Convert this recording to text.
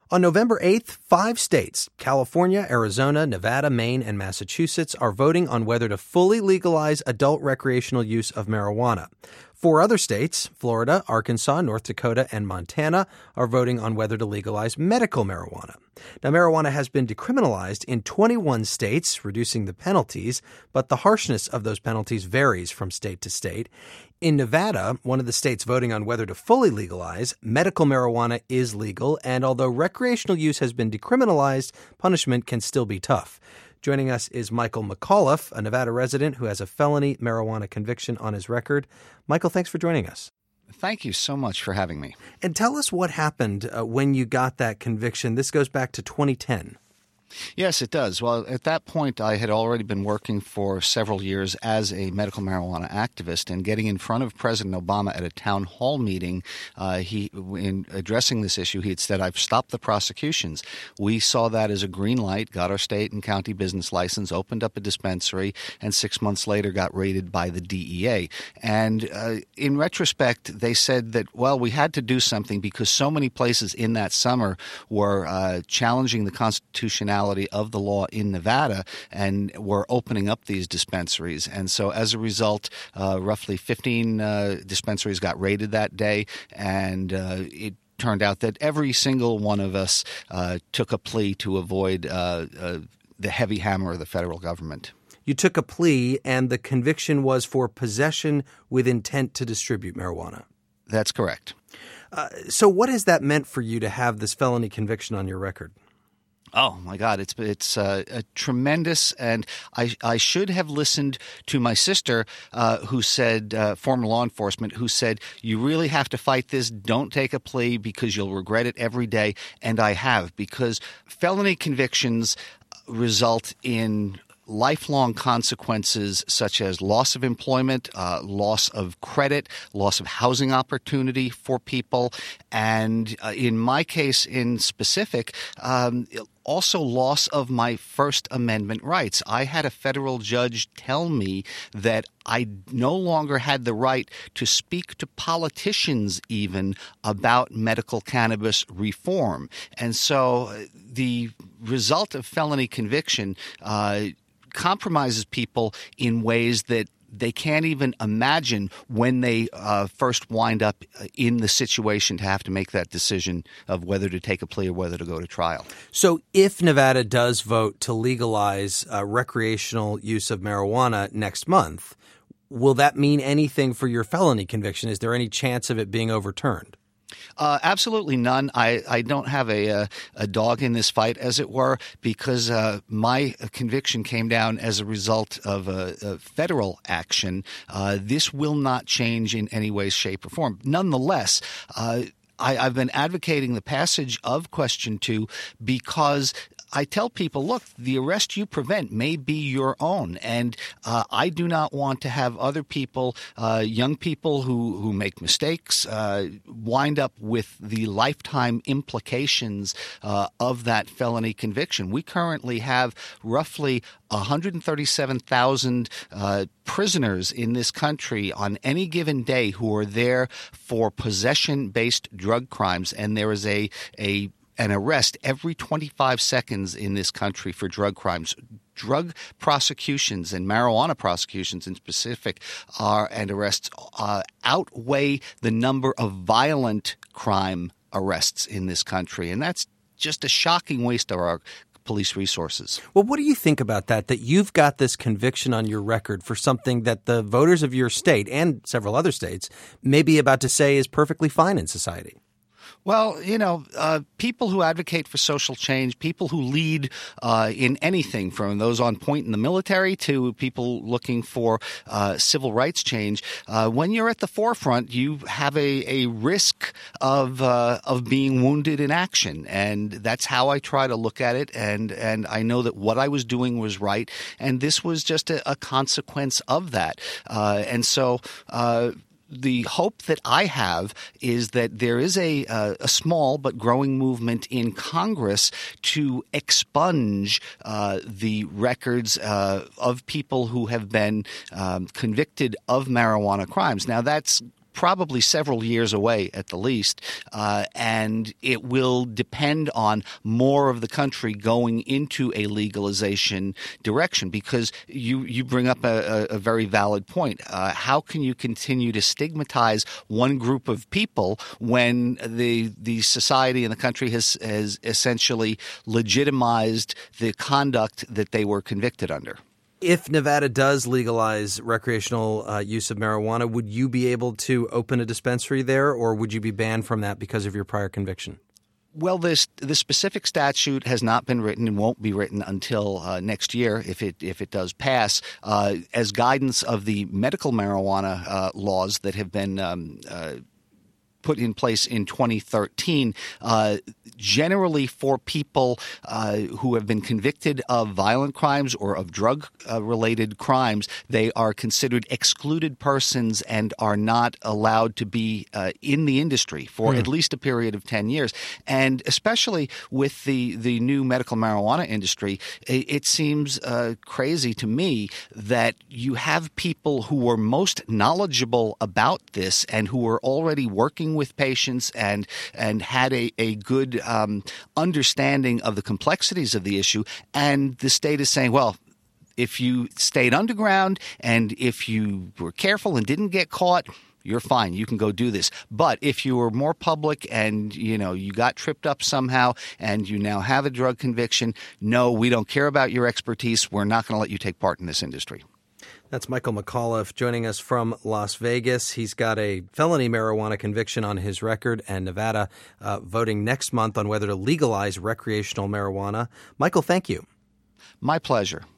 On November 8th, 5 states, California, Arizona, Nevada, Maine, and Massachusetts, are voting on whether to fully legalize adult recreational use of marijuana. 4 other states, Florida, Arkansas, North Dakota, and Montana, are voting on whether to legalize medical marijuana. Now, marijuana has been decriminalized in 21 states, reducing the penalties, but the harshness of those penalties varies from state to state. In Nevada, one of the states voting on whether to fully legalize, medical marijuana is legal, and although recreational use has been decriminalized, punishment can still be tough. Joining us is Michael McAuliffe, a Nevada resident who has a felony marijuana conviction on his record. Michael, thanks for joining us. Thank you so much for having me. And tell us what happened when you got that conviction. This goes back to 2010. Yes, it does. Well, at that point, I had already been working for several years as a medical marijuana activist, and getting in front of President Obama at a town hall meeting, in addressing this issue, he had said, "I've stopped the prosecutions." We saw that as a green light, got our state and county business license, opened up a dispensary, and 6 months later got raided by the DEA. And in retrospect, they said that, well, we had to do something because so many places in that summer were challenging the constitutionality of the law in Nevada and were opening up these dispensaries. And so as a result, roughly 15 dispensaries got raided that day, and it turned out that every single one of us took a plea to avoid the heavy hammer of the federal government. You took a plea, and the conviction was for possession with intent to distribute marijuana. That's correct. So what has that meant for you to have this felony conviction on your record? Oh, my God, it's a tremendous, and I should have listened to my sister who said, former law enforcement, who said, you really have to fight this. Don't take a plea because you'll regret it every day. And I have, because felony convictions result in lifelong consequences such as loss of employment, loss of credit, loss of housing opportunity for people, and in my case in specific, also loss of my First Amendment rights. I had a federal judge tell me that I no longer had the right to speak to politicians even about medical cannabis reform. And so the result of felony conviction compromises people in ways that they can't even imagine when they first wind up in the situation to have to make that decision of whether to take a plea or whether to go to trial. So if Nevada does vote to legalize recreational use of marijuana next month, will that mean anything for your felony conviction? Is there any chance of it being overturned? Absolutely none. I don't have a dog in this fight, as it were, because my conviction came down as a result of a federal action. This will not change in any way, shape, or form. Nonetheless, I've been advocating the passage of Question 2 because I tell people, look, the arrest you prevent may be your own, and I do not want to have other people, young people who make mistakes, wind up with the lifetime implications of that felony conviction. We currently have roughly 137,000 prisoners in this country on any given day who are there for possession-based drug crimes, and there is an arrest every 25 seconds in this country for drug crimes. Drug prosecutions and marijuana prosecutions in specific and arrests outweigh the number of violent crime arrests in this country. And that's just a shocking waste of our police resources. Well, what do you think about that you've got this conviction on your record for something that the voters of your state and several other states may be about to say is perfectly fine in society? Well, people who advocate for social change, people who lead in anything from those on point in the military to people looking for civil rights change, when you're at the forefront, you have a risk of being wounded in action. And that's how I try to look at it. And I know that what I was doing was right. And this was just a consequence of that. And so the hope that I have is that there is a small but growing movement in Congress to expunge the records of people who have been convicted of marijuana crimes. Now, that's probably several years away at the least, and it will depend on more of the country going into a legalization direction, because you bring up a very valid point. How can you continue to stigmatize one group of people when the society and the country has essentially legitimized the conduct that they were convicted under? If Nevada does legalize recreational use of marijuana, would you be able to open a dispensary there, or would you be banned from that because of your prior conviction? Well, the specific statute has not been written and won't be written until next year, if it does pass. As guidance of the medical marijuana laws that have been put in place in 2013, generally for people who have been convicted of violent crimes or of drug-related crimes, they are considered excluded persons and are not allowed to be in the industry for at least a period of 10 years. And especially with the new medical marijuana industry, it seems crazy to me that you have people who are most knowledgeable about this and who are already working with patients and had a good understanding of the complexities of the issue, and the state is saying, well, if you stayed underground and if you were careful and didn't get caught, you're fine. You can go do this. But if you were more public and, you got tripped up somehow and you now have a drug conviction, no, we don't care about your expertise. We're not going to let you take part in this industry. That's Michael McAuliffe joining us from Las Vegas. He's got a felony marijuana conviction on his record, and Nevada voting next month on whether to legalize recreational marijuana. Michael, thank you. My pleasure.